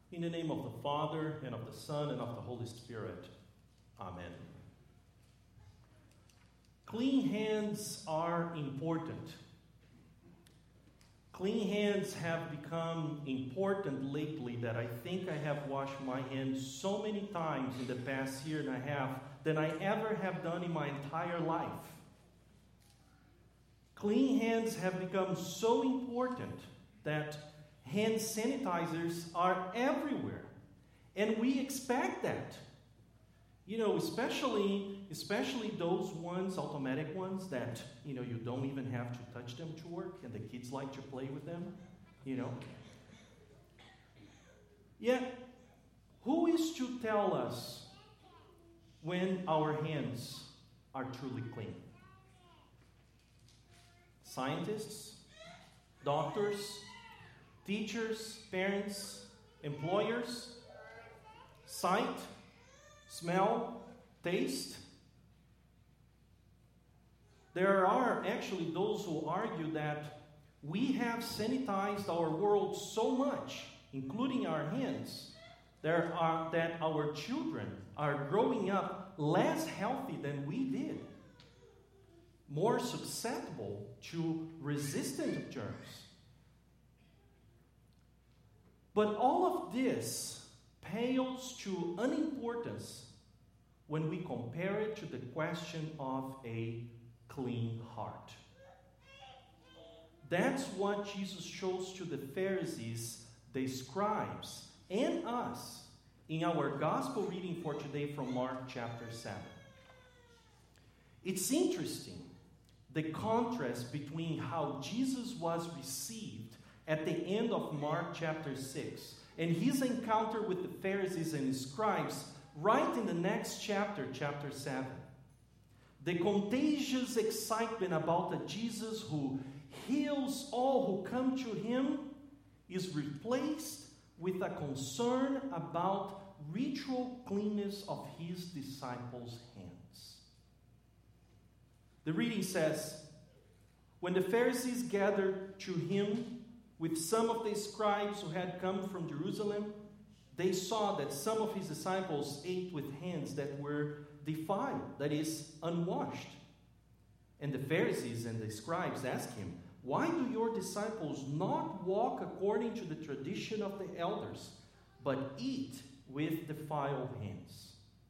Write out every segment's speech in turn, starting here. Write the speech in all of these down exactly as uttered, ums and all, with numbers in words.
In the name of the Father, and of the Son, and of the Holy Spirit. Amen. Clean hands are important. Clean hands have become important lately that I think I have washed my hands so many times in the past year and a half than I ever have done in my entire life. Clean hands have become so important that hand sanitizers are everywhere. And we expect that. You know, especially especially those ones, automatic ones, that, you know, you don't even have to touch them to work, and the kids like to play with them, you know. Yet, who is to tell us when our hands are truly clean? Scientists? Doctors? Teachers? Parents? Employers? Sight? Smell? Taste? There are actually those who argue that we have sanitized our world so much, including our hands, there are, that our children are growing up less healthy than we did, more susceptible to resistant germs. But all of this pales to unimportance when we compare it to the question of a clean heart. That's what Jesus shows to the Pharisees, the scribes, and us in our gospel reading for today from Mark chapter seven. It's interesting, the contrast between how Jesus was received at the end of Mark chapter six and his encounter with the Pharisees and scribes right in the next chapter, chapter seven. The contagious excitement about the Jesus who heals all who come to him is replaced with a concern about ritual cleanness of his disciples' hands. The reading says, when the Pharisees gathered to him with some of the scribes who had come from Jerusalem, they saw that some of his disciples ate with hands that were defiled, that is, unwashed. And the Pharisees and the scribes asked him, why do your disciples not walk according to the tradition of the elders, but eat with defiled hands?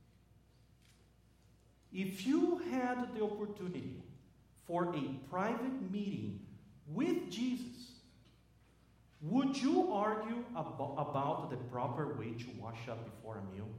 If you had the opportunity for a private meeting with Jesus, would you argue ab- about the proper way to wash up before a meal?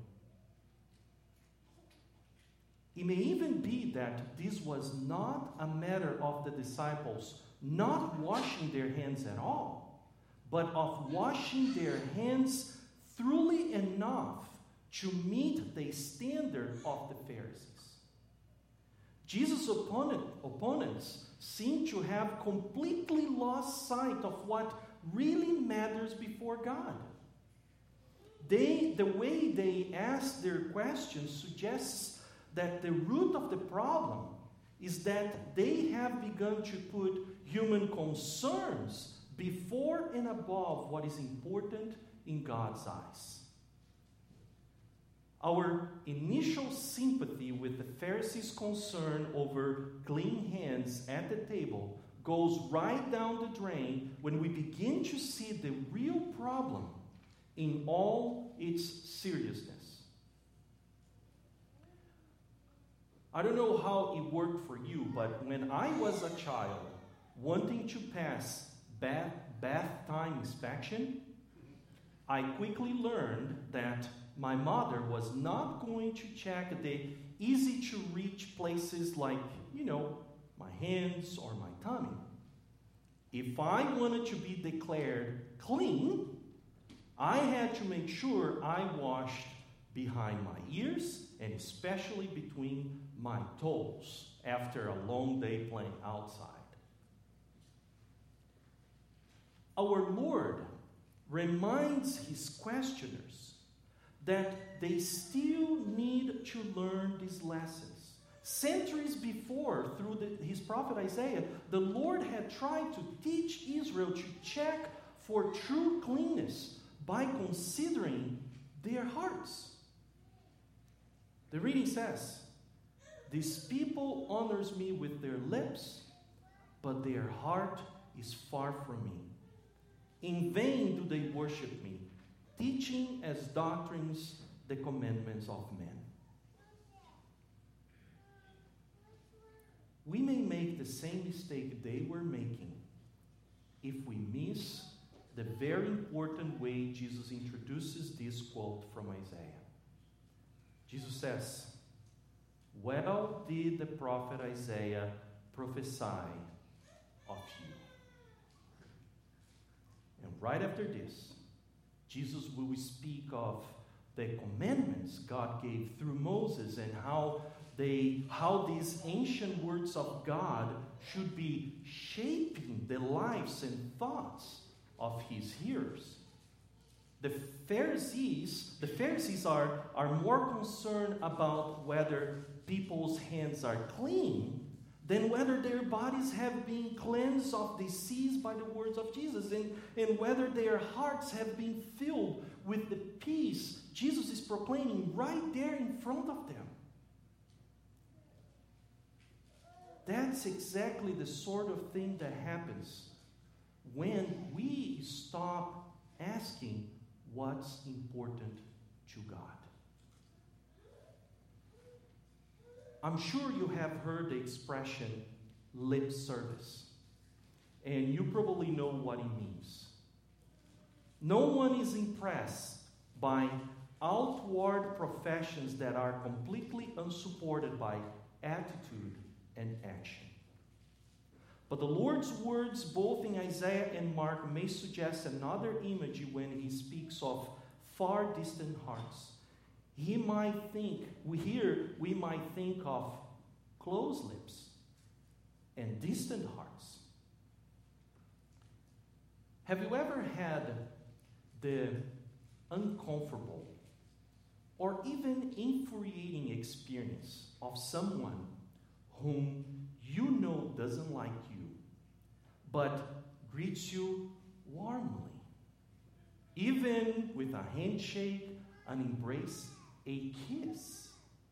It may even be that this was not a matter of the disciples not washing their hands at all, but of washing their hands thoroughly enough to meet the standard of the Pharisees. Jesus' opponent, opponents seem to have completely lost sight of what really matters before God. They, the way they ask their questions suggests that the root of the problem is that they have begun to put human concerns before and above what is important in God's eyes. Our initial sympathy with the Pharisees' concern over clean hands at the table goes right down the drain when we begin to see the real problem in all its seriousness. I don't know how it worked for you, but when I was a child wanting to pass bath, bath time inspection, I quickly learned that my mother was not going to check the easy-to-reach places like, you know, my hands or my tummy. If I wanted to be declared clean, I had to make sure I washed behind my ears and especially between my toes after a long day playing outside. Our Lord reminds his questioners that they still need to learn these lessons. Centuries before, through the, his prophet Isaiah, the Lord had tried to teach Israel to check for true cleanness by considering their hearts. The reading says, "These people honors me with their lips, but their heart is far from me. In vain do they worship me, teaching as doctrines the commandments of men." We may make the same mistake they were making if we miss the very important way Jesus introduces this quote from Isaiah. Jesus says, "Well did the prophet Isaiah prophesy of you." And right after this, Jesus will speak of the commandments God gave through Moses and how they, how these ancient words of God should be shaping the lives and thoughts of his hearers. The Pharisees, the Pharisees are, are more concerned about whether people's hands are clean than whether their bodies have been cleansed of disease by the words of Jesus, and, and whether their hearts have been filled with the peace Jesus is proclaiming right there in front of them. That's exactly the sort of thing that happens when we stop asking what's important to God. I'm sure you have heard the expression lip service, and you probably know what it means. No one is impressed by outward professions that are completely unsupported by attitude and action. But the Lord's words, both in Isaiah and Mark, may suggest another image when he speaks of far distant hearts. He might think, we here, we might think of closed lips and distant hearts. Have you ever had the uncomfortable or even infuriating experience of someone whom you know doesn't like you, but greets you warmly, even with a handshake, an embrace, a kiss?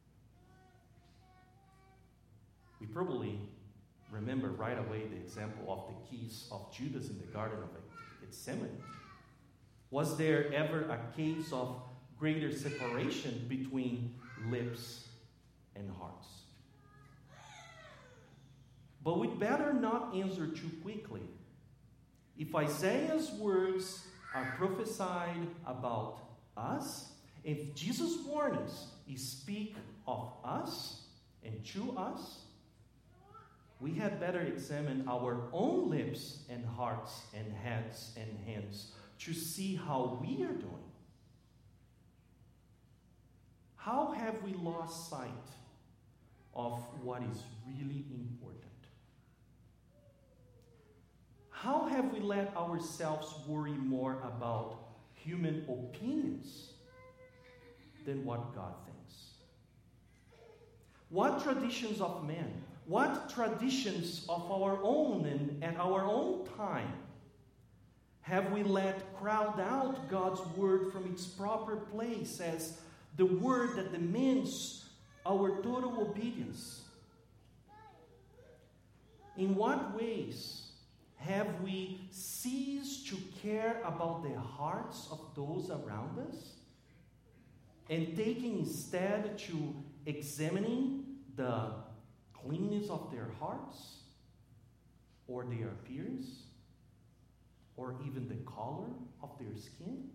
We probably remember right away the example of the kiss of Judas in the Garden of Gethsemane. Was there ever a case of greater separation between lips and hearts? But we'd better not answer too quickly. If Isaiah's words are prophesied about us, if Jesus' warnings speak of us and to us, we had better examine our own lips and hearts and heads and hands to see how we are doing. How have we lost sight of what is really important? How have we let ourselves worry more about human opinions than what God thinks? What traditions of men, what traditions of our own and at our own time have we let crowd out God's word from its proper place as the word that demands our total obedience? In what ways have we ceased to care about the hearts of those around us and taken instead to examining the cleanness of their hearts or their appearance or even the color of their skin?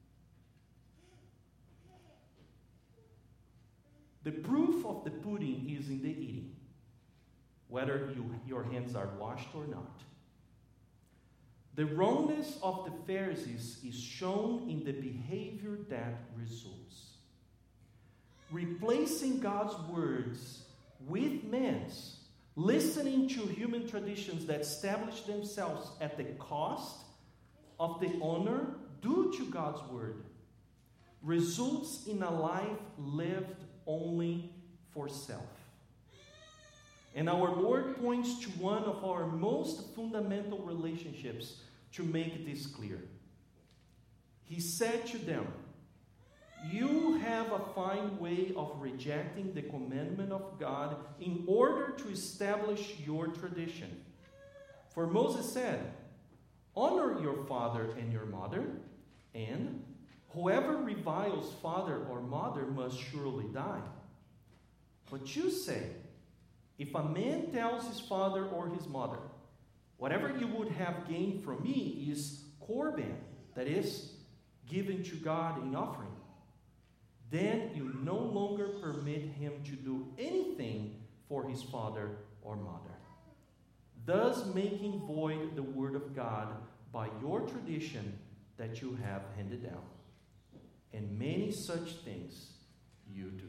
The proof of the pudding is in the eating, whether you, your hands are washed or not. The wrongness of the Pharisees is shown in the behavior that results. Replacing God's words with man's, listening to human traditions that establish themselves at the cost of the honor due to God's word, results in a life lived only for self. And our Lord points to one of our most fundamental relationships to make this clear. He said to them, "You have a fine way of rejecting the commandment of God in order to establish your tradition. For Moses said, 'Honor your father and your mother,' and 'Whoever reviles father or mother must surely die.' But you say, 'If a man tells his father or his mother, whatever you would have gained from me is korban,' that is, given to God in offering, then you no longer permit him to do anything for his father or mother, thus making void the word of God by your tradition that you have handed down. And many such things you do."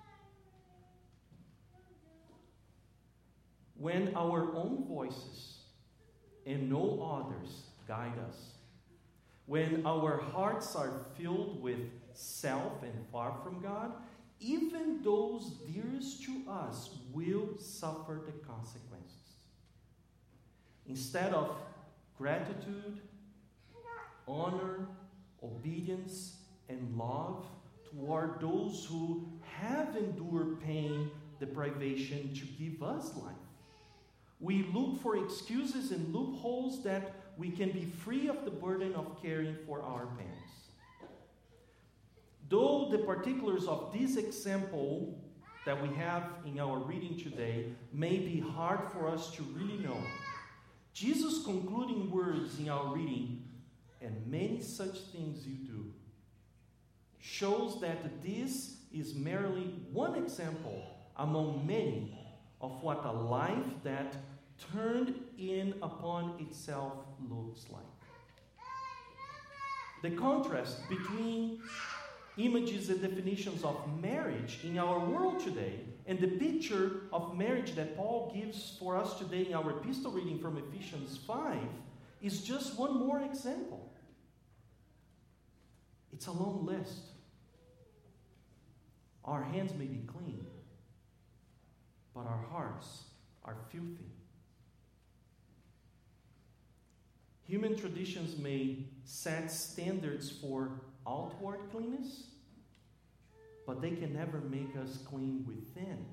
When our own voices and no others guide us, when our hearts are filled with self and far from God, even those dearest to us will suffer the consequences. Instead of gratitude, honor, obedience, and love toward those who have endured pain, deprivation to give us life, we look for excuses and loopholes that we can be free of the burden of caring for our parents. Though the particulars of this example that we have in our reading today may be hard for us to really know, Jesus' concluding words in our reading, "and many such things you do," shows that this is merely one example among many of what a life that turned in upon itself looks like. The contrast between images and definitions of marriage in our world today and the picture of marriage that Paul gives for us today in our epistle reading from Ephesians five is just one more example. It's a long list. Our hands may be clean, but our hearts are filthy. Human traditions may set standards for outward cleanness, but they can never make us clean within.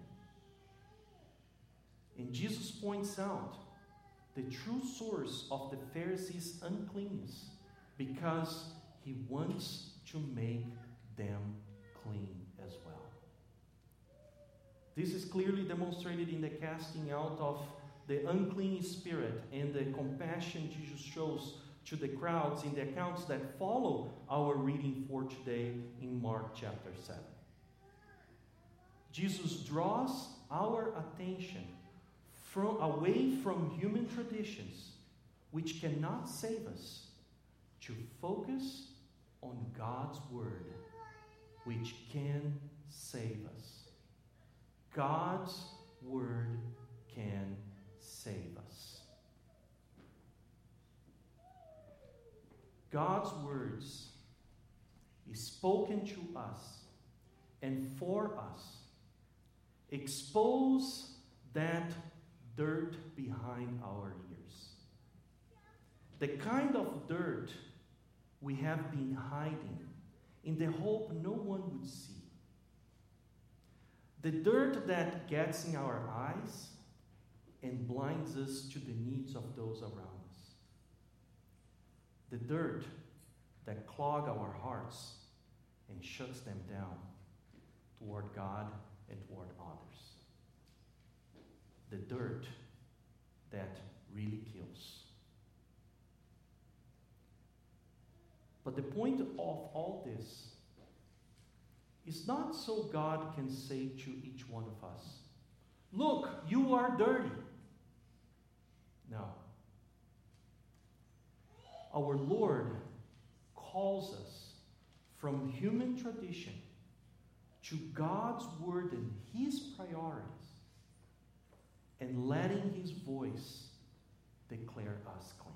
And Jesus points out the true source of the Pharisees' uncleanness because he wants to make them clean as well. This is clearly demonstrated in the casting out of the unclean spirit and the compassion Jesus shows to the crowds in the accounts that follow our reading for today in Mark chapter seven. Jesus draws our attention from, away from human traditions which cannot save us to focus on God's word which can save us. God's word can save us. God's words is spoken to us and for us. Expose that dirt behind our ears. The kind of dirt we have been hiding in the hope no one would see. The dirt that gets in our eyes and blinds us to the needs of those around us. The dirt that clogs our hearts and shuts them down toward God and toward others. The dirt that really kills. But the point of all this is not so God can say to each one of us, "Look, you are dirty." No. Our Lord calls us from human tradition to God's word and his priorities, and letting his voice declare us clean.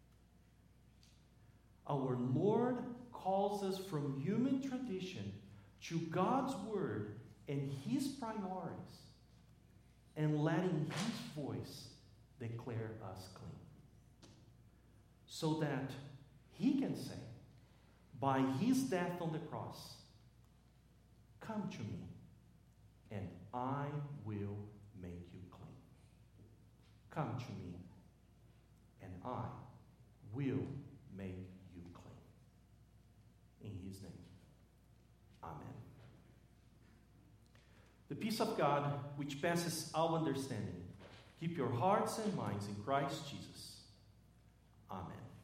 Our Lord calls us from human tradition to God's word and his priorities, and letting his voice declare us clean. So that he can say, by his death on the cross, come to me, and I will make you clean. Come to me, and I will make you clean. In his name, amen. The peace of God, which passes all understanding, keep your hearts and minds in Christ Jesus. Amen.